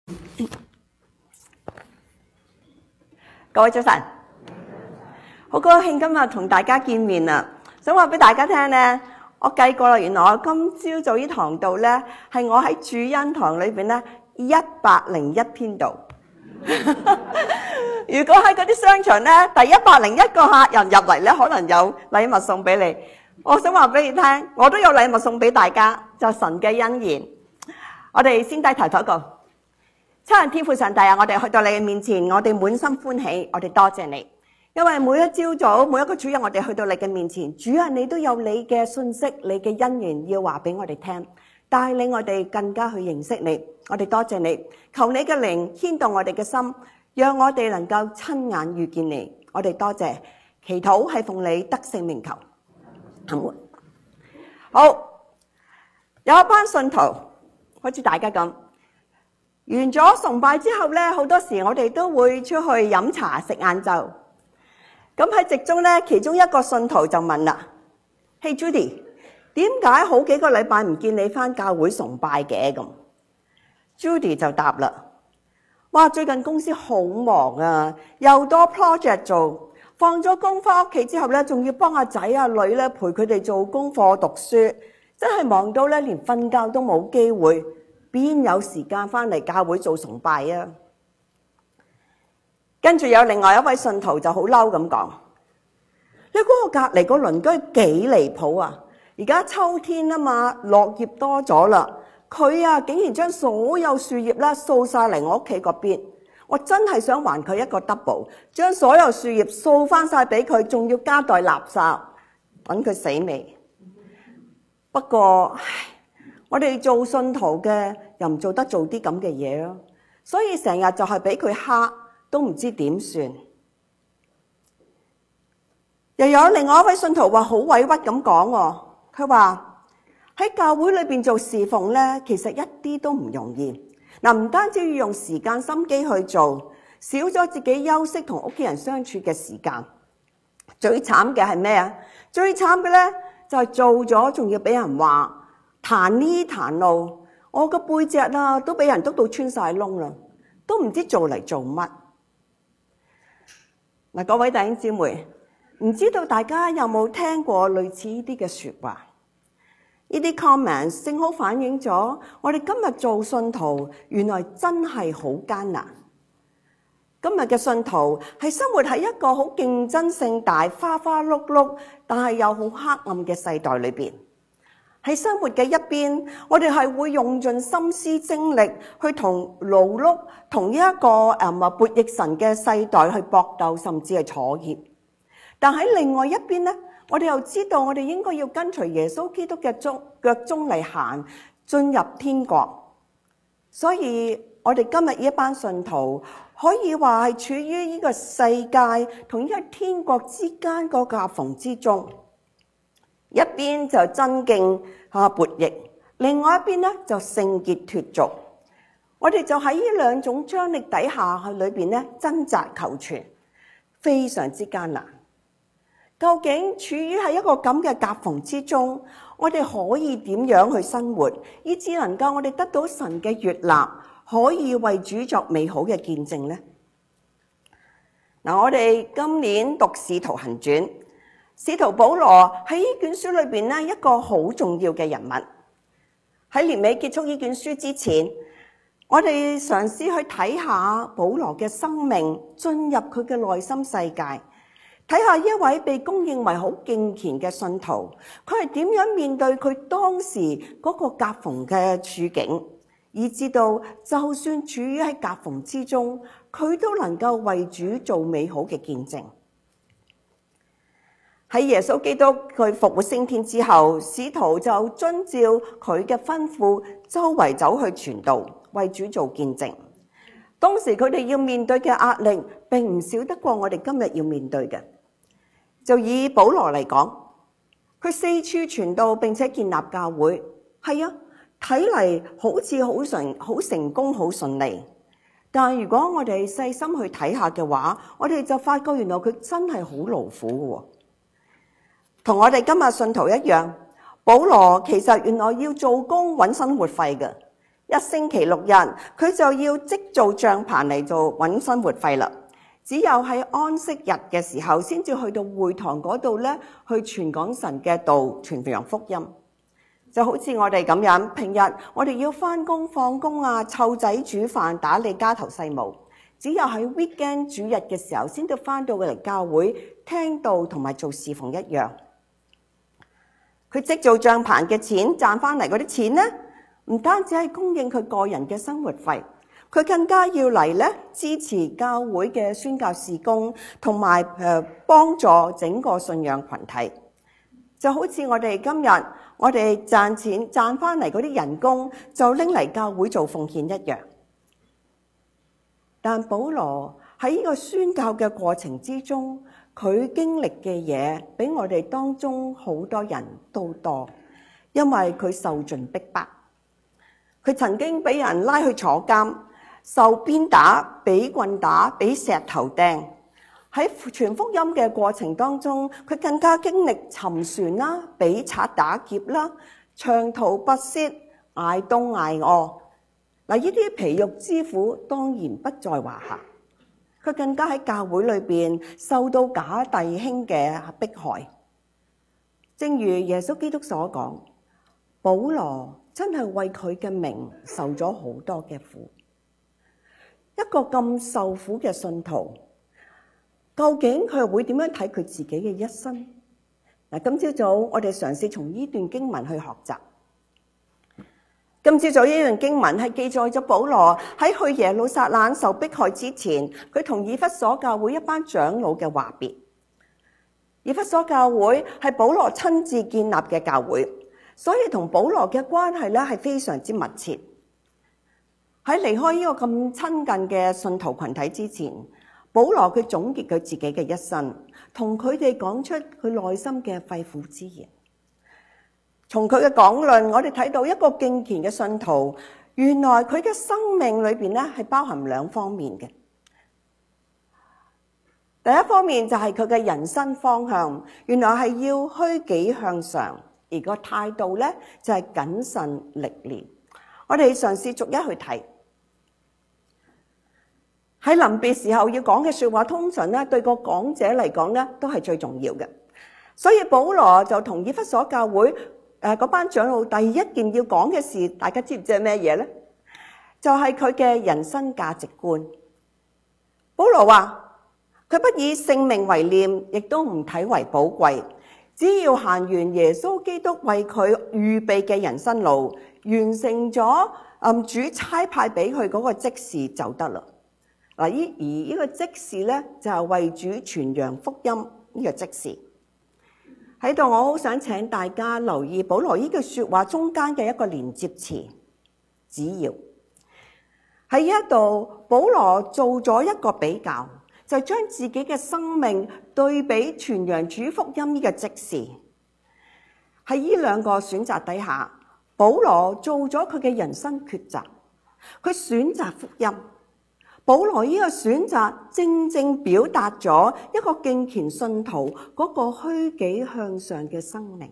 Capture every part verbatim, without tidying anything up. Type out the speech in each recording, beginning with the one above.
各位早晨，好高興今日同大家見面啊！想話俾大家聽咧，我計過啦，原來我今朝早呢堂道咧係我喺主恩堂裏邊咧一百零一篇道。如果喺嗰啲商場咧，第一百零一個客人入嚟咧，可能有禮物送俾你。我想話俾你聽，我都有禮物送俾大家，就係神嘅恩言。我哋先低頭禱告。七人天父上帝啊，我哋去到你嘅面前，我哋滿心歡喜，我哋多謝你，因為每一朝早，每一個主日，我哋去到你嘅面前，主啊，你都有你嘅信息，你嘅恩言要話俾我哋聽，帶領我哋更加去認識你。我哋多謝你，求你嘅靈牽動我哋嘅心，讓我哋能夠親眼遇見你。我哋多謝，祈禱係奉你得勝名求。阿門。好，有一班信徒，好似大家咁。完咗崇拜之後咧，好多時我哋都會出去飲茶食晏晝。咁喺席中咧，其中一個信徒就問啦：嘿 Judy， 點解好幾個禮拜唔見你返教會崇拜嘅？咁 Judy 就答啦：哇，最近公司好忙啊，又多 project 做，放咗工返屋企之後咧，仲要幫阿仔阿女咧陪佢哋做功課讀書，真係忙到咧連瞓覺都冇機會。邊有時間返嚟教會做崇拜啊？跟住有另外一位信徒就好嬲咁講：你估我隔離個鄰居幾離譜啊！而家秋天啊嘛，落葉多咗啦，佢啊竟然將所有樹葉啦掃晒嚟我屋企嗰邊，我真係想還佢一個 double， 將所有樹葉掃翻晒俾佢，仲要加袋垃圾，等佢死未？不過，唉，我哋做信徒嘅又唔做得做啲咁嘅嘢咯，所以成日就係俾佢蝦，都唔知點算。又有另外一位信徒話好委屈咁講喎，佢話喺教會裏邊做侍奉咧，其實一啲都唔容易。嗱，唔單止要用時間心機去做，少咗自己休息同屋企人相處嘅時間。最慘嘅係咩啊？最慘嘅咧就係做咗仲要俾人話。彈呢彈路，我個背脊啊都俾人督到穿晒窿啦，都唔知做嚟做乜。嗱，各位弟兄姊妹，唔知道大家有冇聽過類似呢啲嘅說話？呢啲 comments 正好反映咗我哋今日做信徒，原來真係好艱難。今日嘅信徒係生活喺一個好競爭性大、花花碌碌，但係又好黑暗嘅世代裏邊。喺生活嘅一邊，我哋係會用盡心思精力去同勞碌同呢一個誒悖逆神嘅世代去搏鬥，甚至係妥協。但喺另外一邊咧，我哋又知道我哋應該要跟隨耶穌基督嘅腳蹤嚟行，進入天國。所以我哋今日呢一班信徒可以話係處於呢個世界同呢個天國之間個夾縫之中。一邊就爭競啊悖逆，另外一邊咧就聖潔脫俗。我哋就喺呢兩種張力底下去裏邊咧掙扎求存，非常之艱難。究竟處於喺一個咁嘅夾縫之中，我哋可以點樣去生活，以至能夠我哋得到神嘅悅納，可以為主作美好嘅見證呢？嗱，我哋今年讀《使徒行傳》。使徒保羅喺呢卷書裏邊咧，一個好重要嘅人物。喺年尾結束呢卷書之前，我哋嘗試去睇下保羅嘅生命，進入佢嘅內心世界，睇下一位被公認為好敬虔嘅信徒，佢係點樣面對佢當時嗰個夾縫嘅處境，以至到就算處於喺夾縫之中，佢都能夠為主做美好嘅見證。喺耶穌基督佢復活升天之後，使徒就遵照佢嘅吩咐，周圍走去傳道，為主做見證。當時佢哋要面對嘅壓力，並唔少得過我哋今日要面對嘅。就以保羅嚟講，佢四處傳道並且建立教會，係啊，睇嚟好似好成好成功好順利。但係如果我哋細心去睇下嘅話，我哋就發覺原來佢真係好勞苦嘅。同我哋今日信徒一樣，保羅其實原來要做工揾生活費嘅， 一星期六日，佢就要即做帳棚嚟做揾生活費啦。只有喺安息日嘅時候，先至去到會堂嗰度咧，去傳講神嘅道，傳揚福音。就好似我哋咁樣，平日我哋要返工放工啊，湊仔煮飯，打理家頭細務。只有喺 weekend 主日嘅時候，先至返到嚟教會聽道同埋做侍奉一樣。佢即做帳棚嘅錢賺返嚟嗰啲錢咧，唔單止係供應佢個人嘅生活費。佢更加要嚟咧支持教會嘅宣教事工，同埋誒幫助整個信仰群體。就好似我哋今日我哋賺錢賺翻嚟嗰啲人工，就拎嚟教會做奉獻一樣。但保羅喺呢個宣教嘅過程之中，佢經歷嘅嘢比我哋當中好多人都多，因為佢受盡逼迫。佢曾經俾人拉去坐監，受鞭打、俾棍打、俾石頭掟。喺傳福音嘅過程當中，佢更加經歷沉船啦、俾賊打劫啦、長途跋涉、挨凍挨餓。嗱，呢啲皮肉之苦當然不在話下。佢更加喺教會裏邊受到假弟兄嘅迫害。正如耶穌基督所講，保羅真係為佢嘅名受咗好多嘅苦。一個咁受苦嘅信徒，究竟佢又會點樣睇佢自己嘅一生？嗱，今朝早我哋嘗試從呢段經文去學習。今朝早呢段經文係記載咗保羅喺去耶路撒冷受迫害之前，佢同以弗所教會一班長老嘅話別。以弗所教會係保羅親自建立嘅教會，所以同保羅嘅關係咧係非常之密切。喺離開呢個咁親近嘅信徒群體之前，保羅佢總結佢自己嘅一生，同佢哋講出佢內心嘅肺腑之言。從佢嘅講論，我哋睇到一個敬虔嘅信徒，原來佢嘅生命裏邊咧係包含兩方面嘅。第一方面就係佢嘅人生方向，原來係要虛己向上，而個態度咧就係謹慎歷練。我哋嘗試逐一去睇。喺臨別時候要講嘅說話，通常咧對個講者嚟講咧都係最重要嘅。所以保羅就同以弗所教會誒嗰班長老第一件要講嘅事，大家知唔知係咩嘢咧？就係佢嘅人生價值觀。保羅話佢不以性命為念，亦都唔睇為寶貴，只要行完耶穌基督為佢預備嘅人生路，完成咗嗯主差派俾佢嗰個職事就得啦。嗱，而呢個職事咧就係為主傳揚福音呢個職事。喺度，我好想請大家留意保羅呢句說話中間嘅一個連接詞，只要。喺呢一度，保羅做咗一個比較，就將自己嘅生命對比傳揚主福音呢個職事。喺呢兩個選擇底下，保羅做咗佢嘅人生抉擇，佢選擇福音。保羅呢個選擇正正表達咗一個敬虔信徒嗰個虛己向上嘅生命。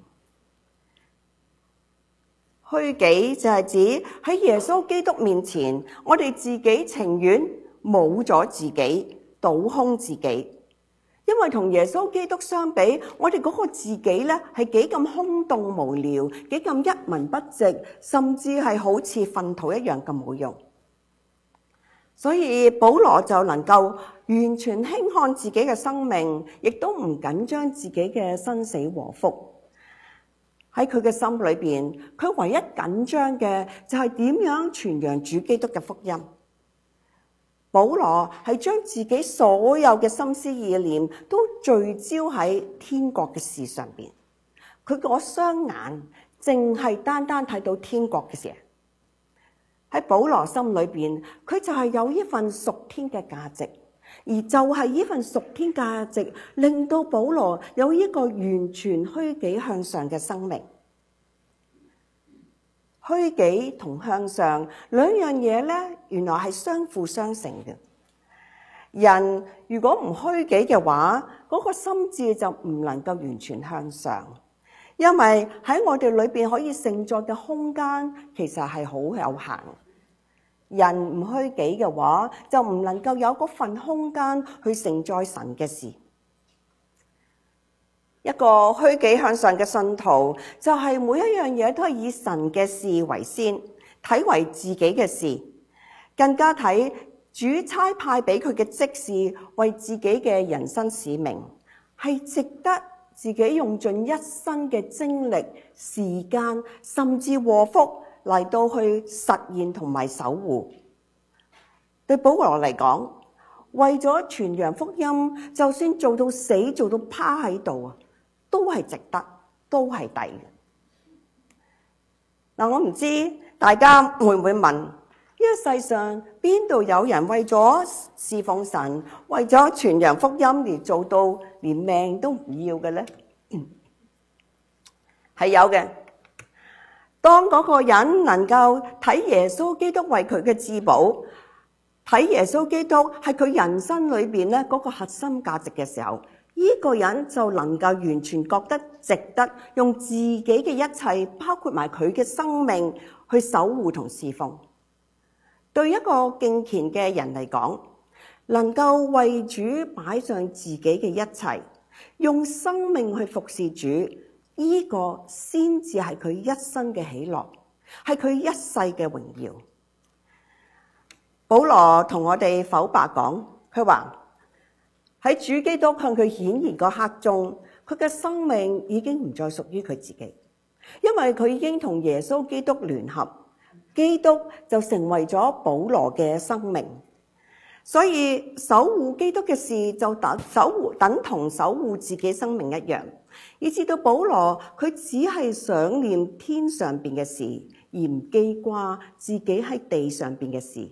虛己就係指喺耶穌基督面前，我哋自己情願冇咗自己，倒空自己。因為同耶穌基督相比，我哋嗰個自己咧係幾咁空洞無聊，幾咁一文不值，甚至係好似糞土一樣咁冇用。所以保羅就能夠完全輕看自己嘅生命，亦都唔緊張自己嘅生死禍福。喺佢嘅心裏邊，佢唯一緊張嘅就係點樣傳揚主基督嘅福音。保羅係將自己所有嘅心思意念都聚焦喺天國嘅事上邊，佢嗰雙眼淨係單單睇到天國嘅事。喺保羅心裏邊，佢就係有呢份屬天嘅價值，而就係呢份屬天價值，令到保羅有呢個完全虛己向上嘅生命。虛己同向上兩樣嘢咧，原來係相輔相成嘅。人如果唔虛己嘅話，嗰個心智就唔能夠完全向上，因為喺我哋裏邊可以承載嘅空間其實係好有限。 人唔虛己嘅話，就唔能夠有嗰份空間去承載神嘅事。一個虛己向上嘅信徒，就係每一樣嘢都係以神嘅事為先，睇為自己嘅事，更加睇主差派俾佢嘅職事為自己嘅人生使命，係值得自己用盡一生嘅精力、時間，甚至禍福嚟到去實現同埋守護。對保羅嚟講，為咗傳揚福音，就算做到死，做到趴喺度啊，都係值得，都係抵嘅。嗱，我唔知大家會唔會問，呢個世上邊度有人為咗侍奉神，為咗傳揚福音而做到連命都唔要嘅呢？係有嘅。當嗰個人能夠睇耶穌基督為佢嘅至寶，睇耶穌基督係佢人生裏邊咧嗰個核心價值嘅時候，呢個人就能夠完全覺得值得用自己嘅一切，包括埋佢嘅生命去守護同侍奉。對一個敬虔嘅人嚟講，能夠為主擺上自己嘅一切，用生命去服侍主，呢個先至係佢一生嘅喜樂，係佢一世嘅榮耀。保羅同我哋剖白講，佢話喺主基督向佢顯現嗰刻中，佢嘅生命已經唔再屬於佢自己，因為佢已經同耶穌基督聯合，基督就成為咗保羅嘅生命。所以守護基督嘅事就等守護等同守護自己生命一樣，以至到保羅佢只係想念天上邊嘅事，而唔記掛自己喺地上邊嘅事。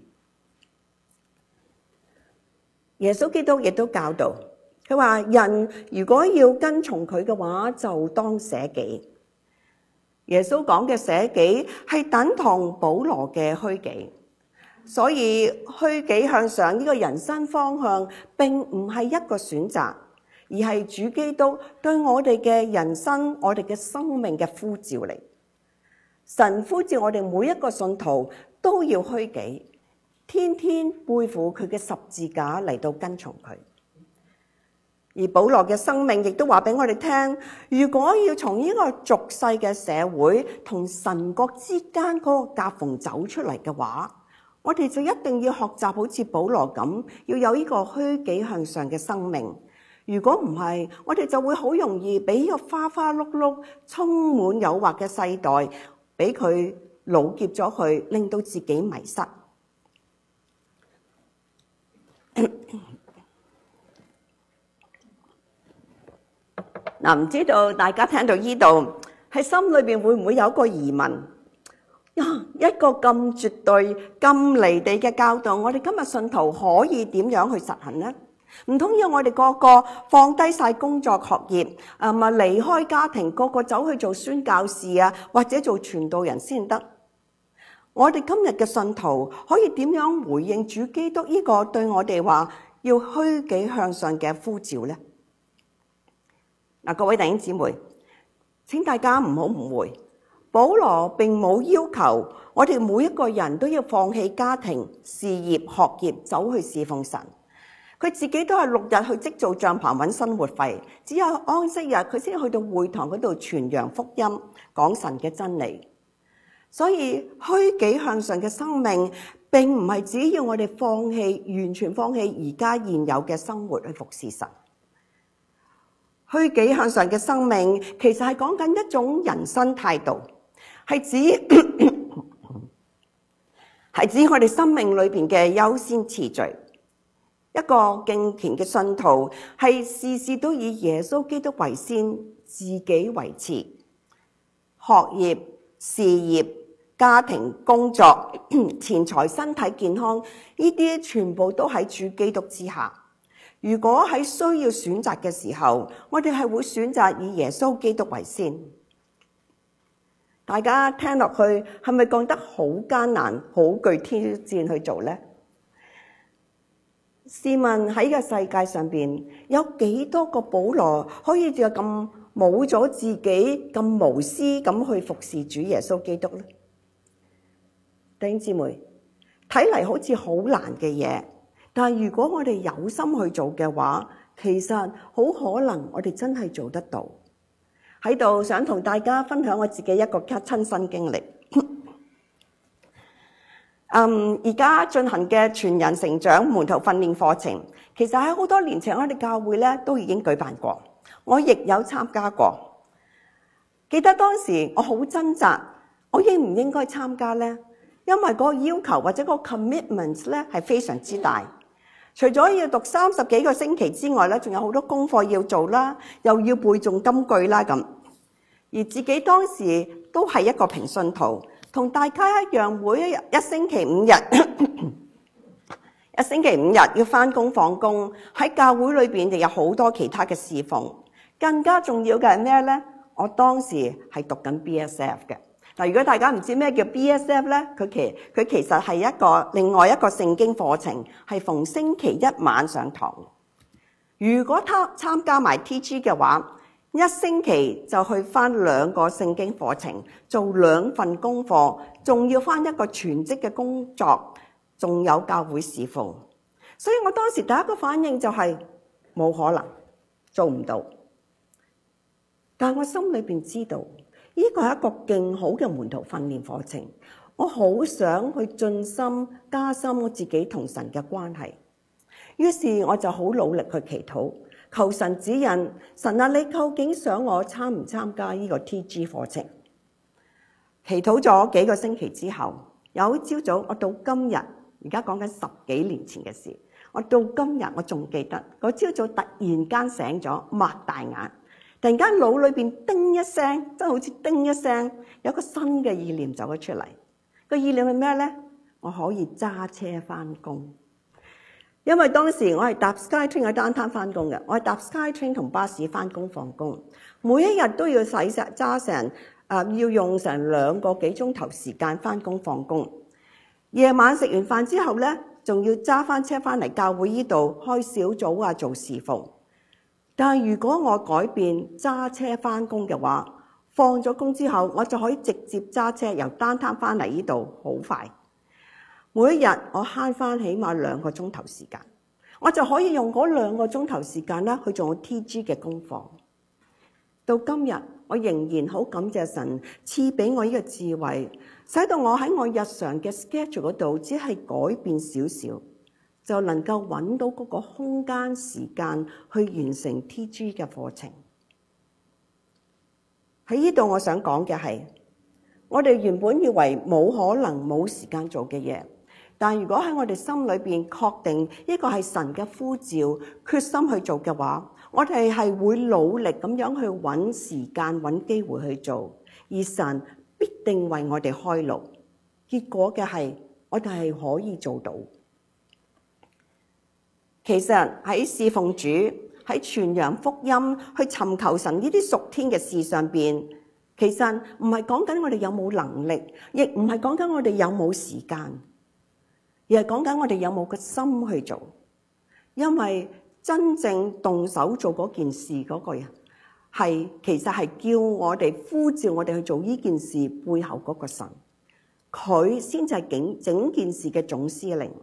耶穌基督亦都教導，佢話人如果要跟從佢嘅話，就當捨己。耶穌講嘅捨己係等同保羅嘅虛己，所以虛己向上呢個人生方向並唔係一個選擇，而係主基督對我哋嘅人生、我哋嘅生命嘅呼召嚟。神呼召我哋每一個信徒都要虛己，天天背負佢嘅十字架嚟到跟從佢。而保羅嘅生命亦都話俾我哋聽，如果要從呢個俗世嘅社會同神國之間嗰個夾縫走出嚟嘅話，我哋就一定要學習好似保羅咁，要有呢個虛己向上嘅生命。如果唔係，我哋就會好容易俾呢個花花碌碌、充滿誘惑嘅世代俾佢擄劫咗佢，令到自己迷失。嗱，唔知道大家聽到呢度喺心裏邊會唔會有個疑問？呀，一個咁絕對、咁離地嘅教導，我哋今日信徒可以點樣去實行呢？唔通要我哋個個放低晒工作學業，啊咪離開家庭，個個走去做宣教士啊，或者做傳道人先得？我哋今日嘅信徒可以點樣回應主基督呢個對我哋話要虛己向上嘅呼召呢？嗱，各位弟兄姊妹，請大家唔好誤會，保羅並冇要求我哋每一個人都要放棄家庭、事業、學業，走去侍奉神。佢自己都係六日去織造帳篷揾生活費，只有安息日佢先去到會堂嗰度傳揚福音，講神嘅真理。所以虛己向上嘅生命並唔係只要我哋放棄，完全放棄而家現有嘅生活去服侍神。虛己向上嘅生命其實係講緊一種人生態度，係指係指我哋生命裏邊嘅優先次序。一個敬虔嘅信徒係事事都以耶穌基督為先，自己為次。學業、事業、家庭、工作、錢財、身體健康，呢啲全部都喺主基督之下。如果喺需要選擇嘅時候，我哋係會選擇以耶穌基督為先。大家聽落去係咪覺得好艱難、好具挑戰去做呢？試問喺個世界上邊有幾多個保羅可以就咁冇咗自己，咁無私咁去服侍主耶穌基督呢？弟兄姊妹， 睇嚟好似好難嘅嘢，但係如果我哋有心去做嘅話，其實好可能我哋真係做得到。喺度想同大家分享我自己一個親身經歷。嗯，而家進行嘅全人成長門徒訓練課程，其實喺好多年前我哋教會咧都已經舉辦過，我亦有參加過。記得當時我好掙扎，我應唔應該參加呢？因為嗰個要求或者個 commitment 咧係非常之大，除咗要讀三十幾個星期之外咧，仲有好多功課要做啦，又要背誦金句啦咁。而自己當時都係一個平信徒，同大家一樣，每一日一星期五日，一星期五日要返工放工，喺教會裏邊亦有好多其他嘅侍奉。更加重要嘅係咩呢？我當時係讀緊 B S F 嘅。嗱，如果大家唔知咩叫 B S F 咧，佢其佢其實係一個另外一個聖經課程，係逢星期一晚上堂。如果他參加埋 T G 嘅話，一星期就去返兩個聖經課程，做兩份功課，仲要返一個全職嘅工作，仲有教會侍奉。所以我當時第一個反應就係冇可能，做唔到。但我心裏邊知道，呢個係一個勁好嘅門徒訓練課程，我好想去盡心加深我自己同神嘅關係。於是我就好努力去祈禱，求神指引。神啊，你究竟想我參唔參加呢個 T G 課程？祈禱咗幾個星期之後，有朝早我到今日，而家講緊十幾年前嘅事，我到今日我仲記得，嗰朝早突然間醒咗，擘大眼。突然間腦裏邊叮一聲，真係好似叮一聲，有個新嘅意念走咗出嚟。個意念係咩呢？我可以揸車返工，因為當時我係搭 SkyTrain 喺單灘返工嘅，我係搭 SkyTrain 同巴士返工放工，每一日都要使揸成啊，要用成兩個幾鐘頭時間返工放工。夜晚食完飯之後呢，仲要揸返車返嚟教會呢度開小組啊，做侍奉。但係如果我改變揸車返工嘅話，放咗工之後，我就可以直接揸車由單灘返嚟呢度，好快。每一日我慳返起碼兩個鐘頭時間，我就可以用嗰兩個鐘頭時間咧去做我 T G 嘅功課。到今日，我仍然好感謝神賜俾我呢個智慧，使到我喺我日常嘅 schedule 嗰度，只係改變少少，就能夠揾到嗰個空間時間去完成 T G 嘅課程。喺呢度我想講嘅係，我哋原本以為冇可能冇時間做嘅嘢，但如果喺我哋心裏邊確定呢個係神嘅呼召，決心去做嘅話，我哋係會努力咁樣去揾時間揾機會去做，而神必定為我哋開路。結果嘅係我哋係可以做到。其實喺侍奉主、喺傳揚福音、去尋求神呢啲屬天嘅事上邊，其實唔係講緊我哋有冇能力，亦唔係講緊我哋有冇時間，而係講緊我哋有冇個心去做。因為真正動手做嗰件事嗰個人，係其實係叫我哋呼召我哋去做呢件事背後嗰個神，佢先至係整整件事嘅總司令。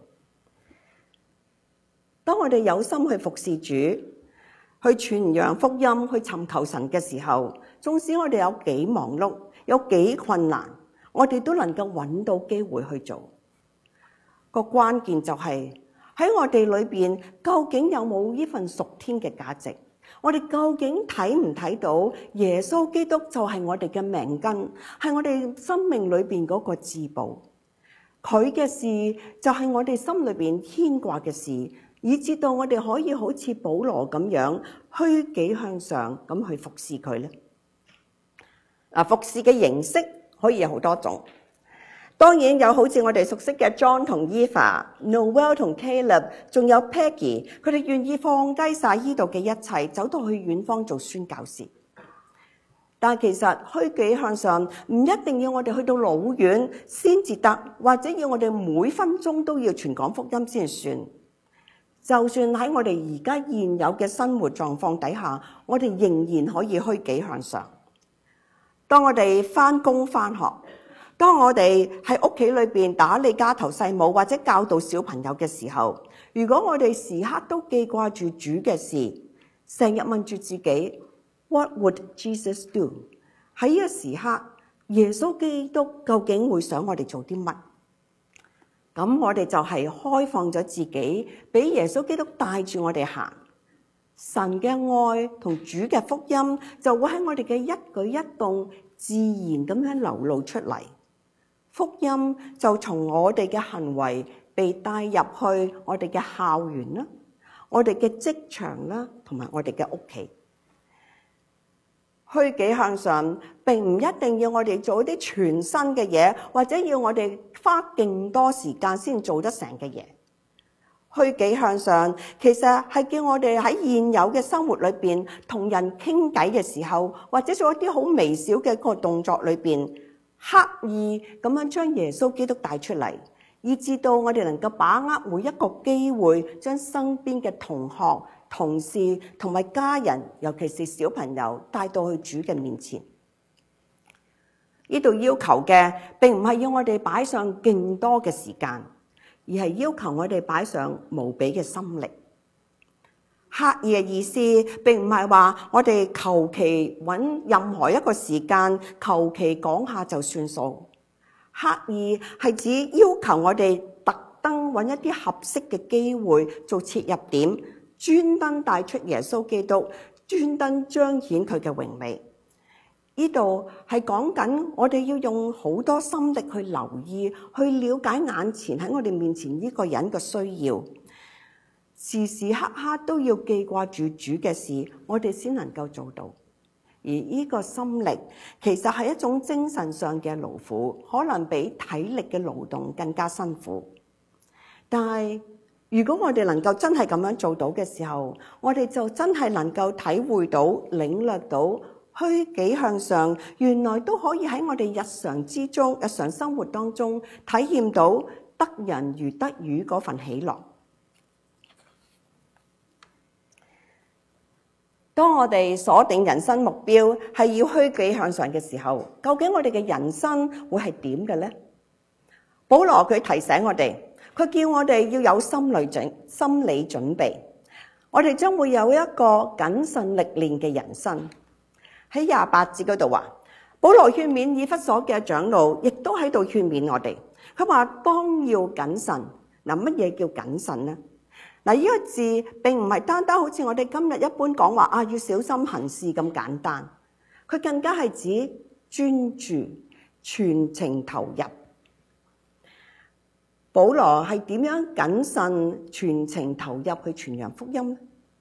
當我哋有心去服侍主、去傳揚福音、去尋求神嘅時候，縱使我哋有幾忙碌、有幾困難，我哋都能夠揾到機會去做。個關鍵就係喺我哋裏邊，究竟有冇呢份屬天嘅價值？我哋究竟睇唔睇到耶穌基督就係我哋嘅命根，係我哋生命裏邊嗰個至寶。佢嘅事就係我哋心裏邊牽掛嘅事，以至到我哋可以好似保羅咁樣虛己向上咁去服侍佢咧。嗱，服侍嘅形式可以有好多種，當然有好似我哋熟悉嘅 John 同 Eva、Noel 同 Caleb， 仲有 Peggy， 佢哋願意放低晒呢度嘅一切，走到去遠方做宣教士。但係其實虛己向上唔一定要我哋去到老遠先至得，或者要我哋每分鐘都要傳講福音先算。就算喺我哋而家現有嘅生活狀況底下，我哋仍然可以虛己向上。當我哋返工返學， 當我哋喺屋企裏邊打理家頭細務或者教導小朋友嘅時候，如果我哋時刻都記掛住主嘅事，成日問住自己 What would Jesus do？ 喺呢個時刻，耶穌基督究竟會想我哋做啲乜？咁我哋就係開放咗自己，俾耶穌基督帶住我哋行。神嘅愛同主嘅福音就會喺我哋嘅一舉一動自然咁樣流露出嚟。福音就從我哋嘅行為被帶入去我哋嘅校園啦，我哋嘅職場啦，同埋我哋嘅屋企。虛己向上並唔一定要我哋做啲全新嘅嘢，或者要我哋花勁多時間先做得成嘅嘢。虛己向上其實係叫我哋喺現有嘅生活裏邊同人傾偈嘅時候，或者做一啲好微小嘅個動作裏邊，刻意咁樣將耶穌基督帶出嚟，以至到我哋能夠把握每一個機會，將身邊嘅同學、同事同埋家人，尤其是小朋友帶到去主嘅面前。呢度要求嘅並唔係要我哋擺上勁多嘅時間，而係要求我哋擺上無比嘅心力。刻意嘅意思並唔係話我哋求其揾任何一個時間，求其講下就算數。刻意係指要求我哋特登揾一啲合適嘅機會做切入點，專登帶出耶穌基督，專登彰顯佢嘅榮美。呢度係講緊我哋要用好多心力去留意，去了解眼前喺我哋面前呢個人嘅需要，時時刻刻都要記掛住主嘅事，我哋先能夠做到。而呢個心力其實係一種精神上嘅勞苦，可能比體力嘅勞動更加辛苦。但係如果我哋能夠真係咁樣做到嘅時候，我哋就真係能夠體會到、領略到虛己向上，原來都可以喺我哋日常之中、日常生活當中體驗到得人如得魚嗰份喜樂。當我哋鎖定人生目標係要虛己向上嘅時候，究竟我哋嘅人生會係點嘅呢？保羅佢提醒我哋，佢叫我哋要有心理準心理準備，我哋將會有一個謹慎歷練嘅人生。喺廿八節嗰度話，保羅勸勉以弗所嘅長老，亦都喺度勸勉我哋。佢話當要謹慎。嗱，乜嘢叫謹慎呢？嗱，呢個字並唔係單單好似我哋今日一般講話啊，要小心行事咁簡單。佢更加係指專注、全情投入。保羅係點樣謹慎、全情投入去傳揚福音呢？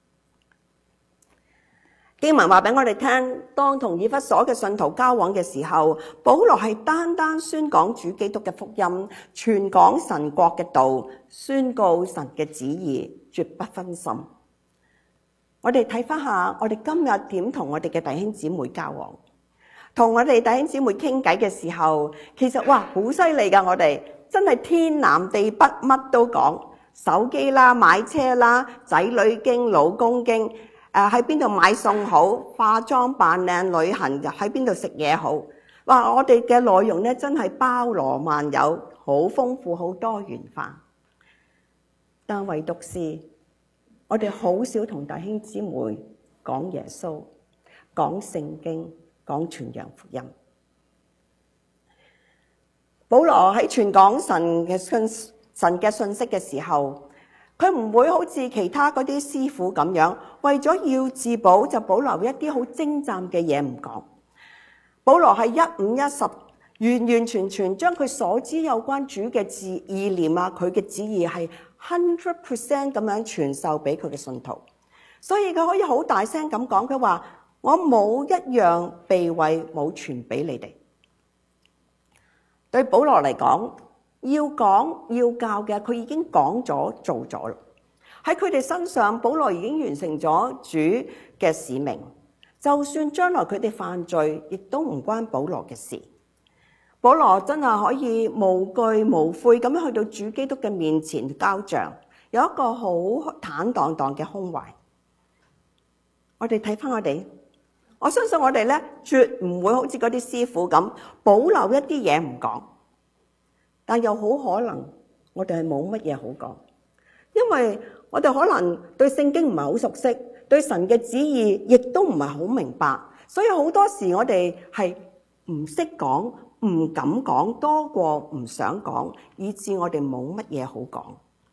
經文話俾我哋聽，當同以弗所嘅信徒交往嘅時候，保羅係單單宣講主基督嘅福音，傳講神國嘅道，宣告神嘅旨意，絕不分心。我哋睇翻下，我哋今日點同我哋嘅弟兄姊妹交往，同我哋弟兄姊妹傾偈嘅時候，其實哇，好犀利噶！我哋真係天南地北乜都講，手機啦、買車啦、仔女經、老公經。誒喺邊度買餸好，化妝扮靚，旅行喺邊度食嘢好。哇！我哋嘅內容咧真係包羅萬有，好豐富，好多元化。但唯獨是我哋好少同弟兄姊妹講耶穌、講聖經、講傳揚福音。保羅喺傳講神嘅信神嘅信息嘅時候，佢唔會好似其他嗰啲師傅咁樣，為咗要自保就保留一啲好精湛嘅嘢唔講。保羅係一五一十，完完全全將佢所知有關主嘅旨意念啊，佢嘅旨意係 hundred percent 咁樣傳授俾佢嘅信徒。所以佢可以好大聲咁講，佢話我冇一樣避諱冇傳俾你哋。對保羅嚟講，要講要教嘅，佢已經講咗做咗啦。喺佢哋身上，保羅已經完成咗主嘅使命。就算將來佢哋犯罪，亦都唔關保羅嘅事。保羅真係可以無懼無悔咁樣去到主基督嘅面前交賬，有一個好坦蕩蕩嘅胸懷。我哋睇翻我哋，我相信我哋咧絕唔會好似嗰啲師傅咁保留一啲嘢唔講。 但又好可能我哋係冇乜嘢好講，因為我哋可能對聖經唔係好熟悉，對神嘅旨意亦都唔係好明白，所以好多時我哋係唔識講，唔敢講，多過唔想講，以致我哋冇乜嘢好講。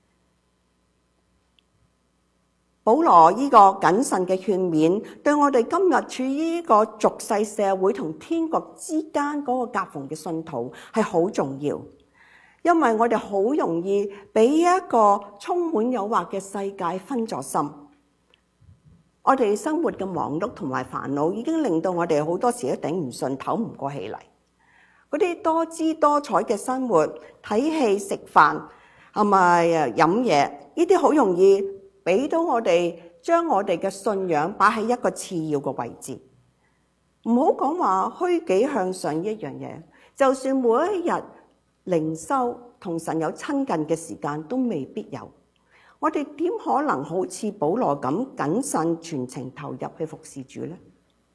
保羅呢個謹慎嘅勸勉，對我哋今日處於呢個俗世社會同天國之間嗰個夾縫嘅信徒係好重要，因為我哋好容易俾一個充滿誘惑嘅世界分咗心。我哋生活嘅忙碌同埋煩惱已經令到我哋好多時都頂唔順，唞唔過氣嚟。嗰啲多姿多彩嘅生活，睇戲、食飯，係咪飲嘢？呢啲好容易俾到我哋將我哋嘅信仰擺喺一個次要嘅位置。唔好講話虛己向上一樣嘢，就算每一日靈修同神有親近嘅時間都未必有。我哋點可能好似保羅咁謹慎全程投入去服侍主呢？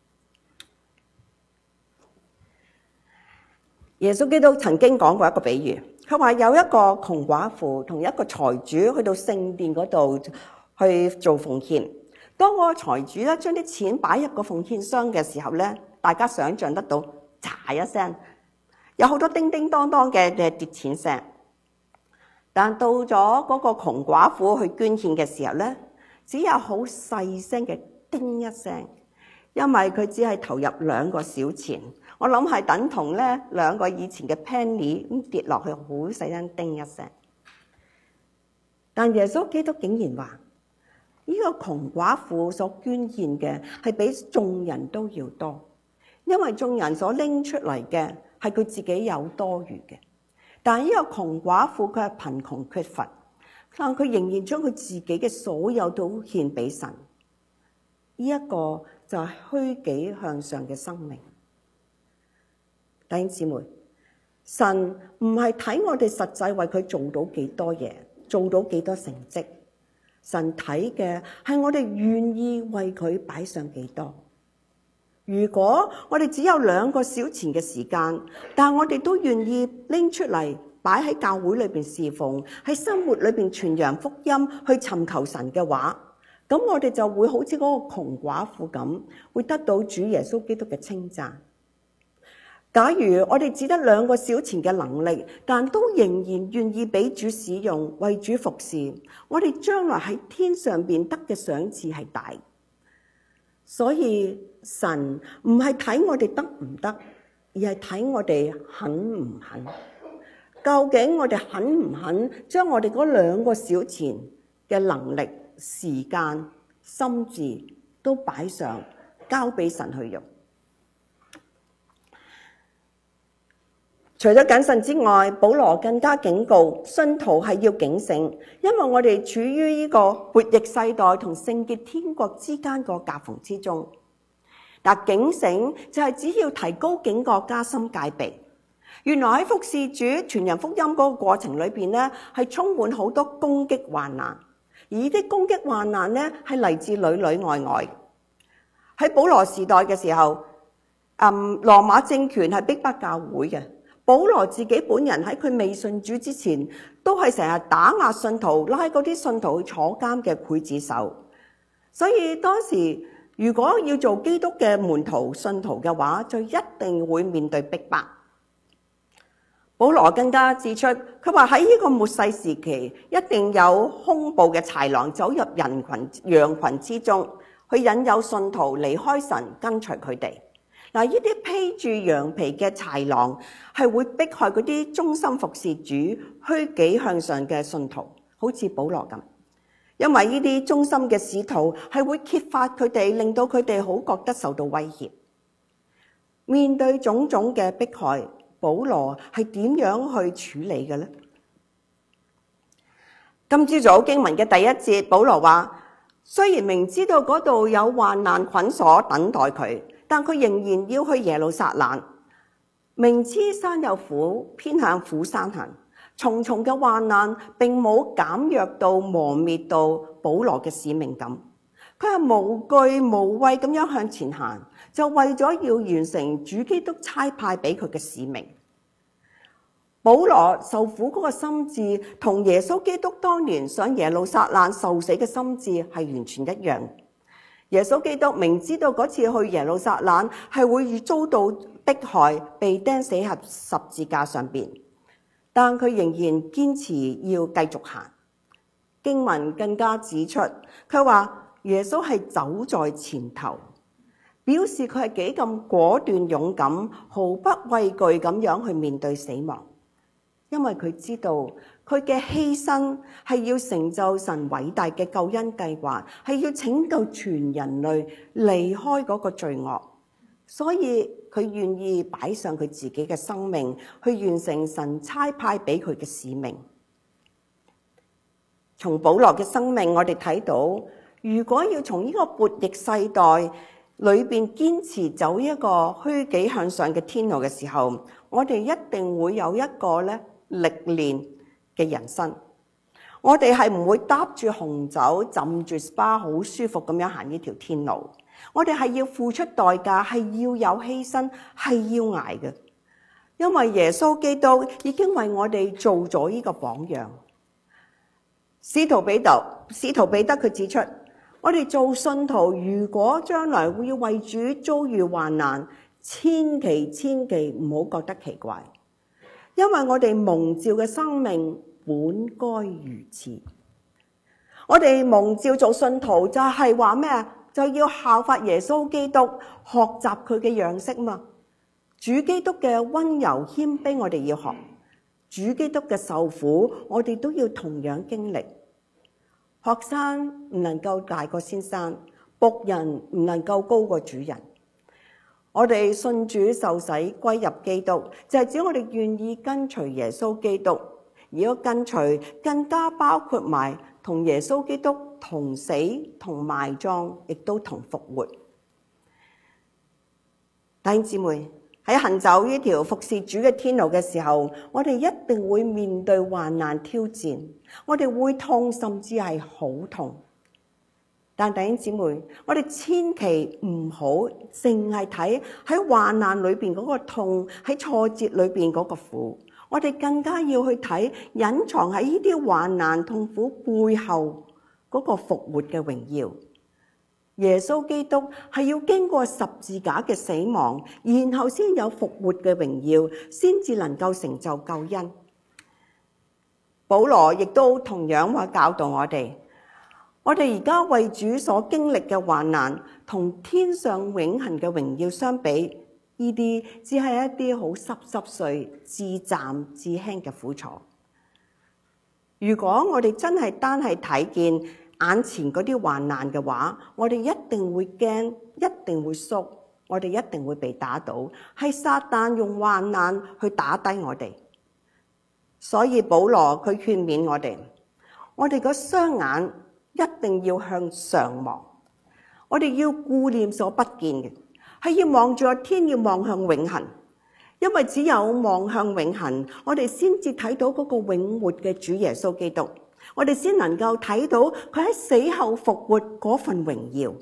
耶穌基督曾經講過一個比喻，佢話有一個窮寡婦同一個財主去到聖殿嗰度去做奉獻。當個財主咧將啲錢擺入個奉獻箱嘅時候咧，大家想象得到，嚓一聲，有好多叮叮當當嘅嘅跌錢聲。但到咗嗰個窮寡婦去捐獻嘅時候咧，只有好細聲嘅叮一聲，因為佢只係投入兩個小錢，我諗係等同咧兩個以前嘅 penny 咁跌落去，好細聲叮一聲。但耶穌基督竟然話：呢個窮寡婦所捐獻嘅係比眾人都要多，因為眾人所拎出嚟嘅係佢自己有多餘嘅。但係呢個窮寡婦佢係貧窮缺乏，但佢仍然將佢自己嘅所有都獻俾神。呢一個就係虛己向上嘅生命。弟兄姊妹，神唔係睇我哋實際為佢做到幾多嘢，做到幾多成績，神睇嘅係我哋願意為佢擺上幾多。如果我哋只有兩個小錢嘅時間，但我哋都願意拎出嚟擺喺教會裏邊侍奉，喺生活裏邊傳揚福音，去尋求神嘅話，咁我哋就會好似嗰個窮寡婦咁，會得到主耶穌基督嘅稱讚。假如我哋只得兩個小錢嘅能力，但都仍然願意俾主使用，為主服侍，我哋將來喺天上邊得嘅賞賜係大。所以神唔係睇我哋得唔得，而係睇我哋肯唔肯。究竟我哋肯唔肯將我哋嗰兩個小錢嘅能力、時間、心智都擺上，交俾神去用。除咗謹慎之外，保羅更加警告信徒係要警醒，因為我哋處於呢個悖逆世代同聖潔天國之間個夾縫之中。嗱，警醒就係只要提高警覺、加深戒備。原來喺服侍主、傳揚福音嗰個過程裏邊咧，係充滿好多攻擊患難，而呢啲攻擊患難咧係嚟自裏裏外外。喺保羅時代嘅時候，嗯，羅馬政權係逼迫教會嘅。保羅自己本人喺佢未信主之前，都係成日打壓信徒，拉嗰啲信徒去坐監嘅劊子手。所以當時如果要做基督嘅門徒、信徒嘅話，就一定會面對逼迫。保羅更加指出，佢話喺呢個末世時期，一定有兇暴嘅豺狼走入人群、羊群之中，去引誘信徒離開神，跟隨佢哋。嗱，呢啲披住羊皮嘅豺狼係會迫害嗰啲忠心服侍主、虛己向上嘅信徒，好似保羅咁。因為呢啲忠心嘅使徒係會揭發佢哋，令到佢哋好覺得受到威脅。面對種種嘅迫害，保羅係點樣去處理嘅呢？今朝早經文嘅第一節，保羅話：雖然明知道嗰度有患難捆鎖等待佢，但佢仍然要去耶路撒冷。明知山有虎，偏向虎山行。重重嘅患難並冇減弱到磨滅到保羅嘅使命感。佢係無懼無畏咁樣向前行，就為咗要完成主基督差派俾佢嘅使命。 保羅受苦嗰個心志，同耶穌基督當年上耶路撒冷受死嘅心志係完全一樣。耶穌基督明知道嗰次去耶路撒冷係會遭到迫害，被釘死喺十字架上邊，但佢仍然堅持要繼續行。經文更加指出，佢話耶穌係走在前頭，表示佢係幾咁果斷勇敢，毫不畏懼咁樣去面對死亡。因為佢知道佢嘅犧牲係要成就神偉大嘅救恩計劃，係要拯救全人類離開嗰個罪惡，所以佢願意擺上佢自己嘅生命去完成神差派俾佢嘅使命。從保羅嘅生命我哋睇到，如果要從呢個悖逆世代裏邊堅持走一個虛己向上嘅天路嘅時候，我哋一定會有一個咧歷練嘅人生。我哋係唔會搭住紅酒浸住 S P A 好舒服咁樣行呢條天路，我哋係要付出代價，係要有犧牲，係要捱嘅。因為耶穌基督已經為我哋做咗呢個榜樣。使徒彼得，使徒彼得佢指出，我哋做信徒如果將來會要為主遭遇患難，千祈千祈唔好覺得奇怪，因為我哋蒙召嘅生命本該如此。我哋蒙召做信徒就係話咩啊？就要效法耶穌基督，學習佢嘅樣式嘛。主基督嘅溫柔謙卑我哋要學，主基督嘅受苦我哋都要同樣經歷。學生唔能夠大過先生，僕人唔能夠高過主人。我哋信主受洗歸入基督，就係指我哋願意跟隨耶穌基督。而個跟隨更加包括埋同耶穌基督同死同埋葬，亦都同復活。弟兄姊妹，喺行走呢條服侍主嘅天路嘅時候，我哋一定會面對患難挑戰，我哋會痛，甚至係好痛。但弟兄姊妹，我哋千祈唔好淨係睇喺患難裏邊嗰個痛，喺挫折裏邊嗰個苦，我哋更加要去睇隱藏喺呢啲患難痛苦背後嗰個復活嘅榮耀。耶穌基督係要經過十字架嘅死亡，然後先有復活嘅榮耀，先至能夠成就救恩。保羅亦都同樣話教導我哋，我哋而家為主所經歷嘅患難，同天上永恆嘅榮耀相比，呢啲只係一啲好濕濕碎、至暫至輕嘅苦楚。如果我哋真係單係睇見眼前嗰啲患難嘅話，我哋一定會驚，一定會縮，我哋一定會被打倒，係撒旦用患難去打低我哋。所以保羅佢勸勉我哋，我哋個雙眼一定要向上望，我哋要顧念所不見嘅，係要望住個天，要望向永恆。因為只有望向永恆，我哋先至睇到嗰個永活嘅主耶穌基督，我哋先能夠睇到佢喺死後復活嗰份榮耀。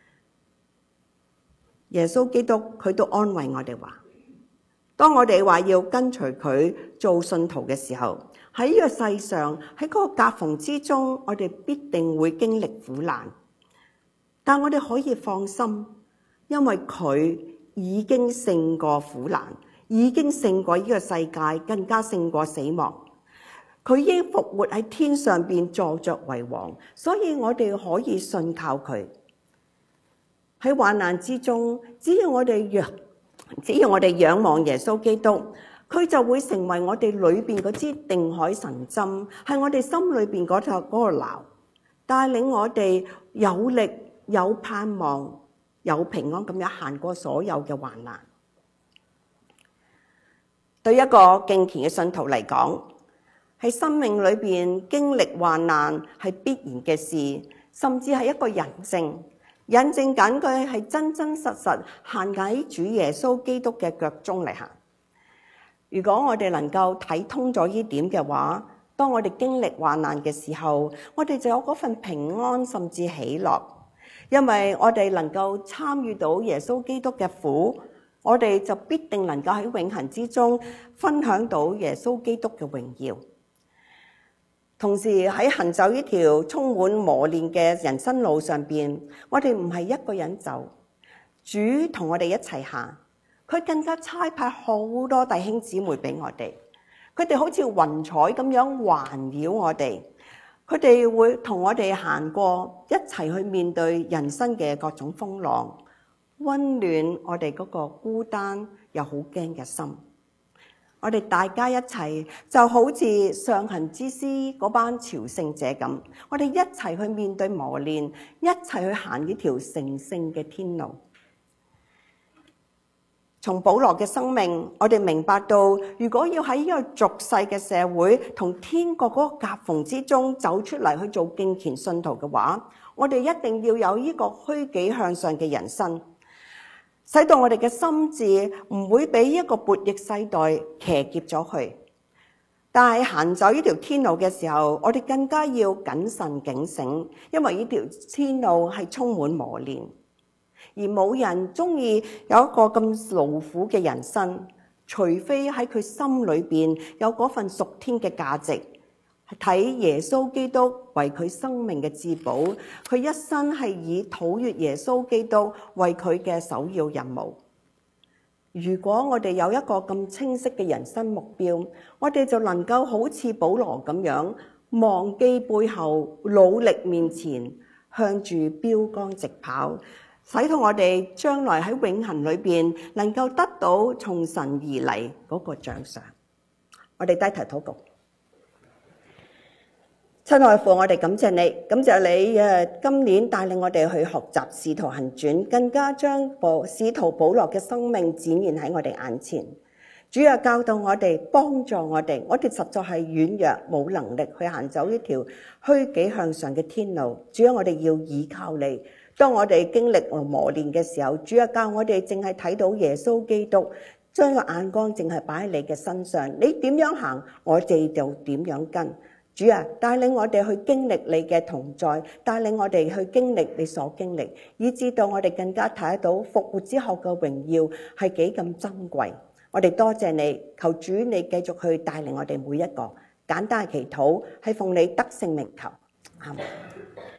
耶穌基督佢都安慰我哋話，當我哋話要跟隨佢做信徒嘅時候，喺呢個世上，喺嗰個夾縫之中，我哋必定會經歷苦難，但我哋可以放心，因為佢已經勝過苦難，已經勝過呢個世界，更加勝過死亡。佢已經復活喺天上邊坐着為王，所以我哋可以信靠佢。喺患難之中，只要我哋仰，只要我哋仰望耶穌基督，佢就會成為我哋裏邊嗰支定海神針，係我哋心裏邊嗰個嗰個錨，帶領我哋有力、有盼望、有平安咁樣行過所有嘅患難。對一個敬虔嘅信徒嚟講，喺生命裏邊經歷患難係必然嘅事，甚至係一個印證，印證緊佢係真真實實行喺主耶穌基督嘅腳蹤嚟行。如果我哋能夠睇通咗呢點嘅話，當我哋經歷患難嘅時候，我哋就有嗰份平安甚至喜樂，因為我哋能夠參與到耶穌基督嘅苦， 我哋就必定能夠喺永恆之中分享到耶穌基督嘅榮耀。同時喺行走呢條充滿磨練嘅人生路上邊，我哋唔係一個人走，主同我哋一齊行。佢更加差派好多弟兄姊妹俾我哋，佢哋好似雲彩咁樣環繞我哋，佢哋會同我哋行過，一齊去面對人生嘅各種風浪，溫暖我哋嗰個孤單又好驚嘅心。我哋大家一齊就好似上行之詩嗰班朝聖者咁，我哋一齊去面對磨練，一齊去行呢條成聖嘅天路。從保羅嘅生命，我哋明白到，如果要喺呢個俗世嘅社會同天國嗰個夾縫之中走出嚟去做敬虔信徒嘅話，我哋一定要有呢個虛己向上嘅人生，使到我哋嘅心智唔會俾一個悖逆世代騎劫咗去。但係行走呢條天路嘅時候，我哋更加要謹慎警醒，因為呢條天路係充滿磨練。而冇人中意有一個咁勞苦嘅人生，除非喺佢心裏邊有嗰份屬天嘅價值，睇耶穌基督為佢生命嘅至寶，佢一生係以討悅耶穌基督為佢嘅首要任務。如果我哋有一個咁清晰嘅人生目標，我哋就能夠好似保羅咁樣，忘記背後，努力面前，向住標竿直跑，使到我哋將來喺永恆裏邊能夠得到從神而嚟嗰個獎賞。我哋低頭禱告。親愛父，我哋感謝你，感謝你誒今年帶領我哋去學習使徒行傳，更加將保使徒保羅嘅生命展現喺我哋眼前。主啊，教導我哋，幫助我哋，我哋實在係軟弱，冇能力去行走呢條虛己向上嘅天路。主啊，我哋要倚靠你。當我哋經歷磨練嘅時候，主啊，教我哋淨係睇到耶穌基督，將個眼光淨係擺喺你嘅身上。你點樣行，我哋就點樣跟。主啊，帶領我哋去經歷你嘅同在，帶領我哋去經歷你所經歷，以致到我哋更加睇得到復活之後嘅榮耀係幾咁珍貴。我哋多謝你，求主你繼續去帶領我哋每一個。簡單嘅祈禱係奉你得勝名求，阿們。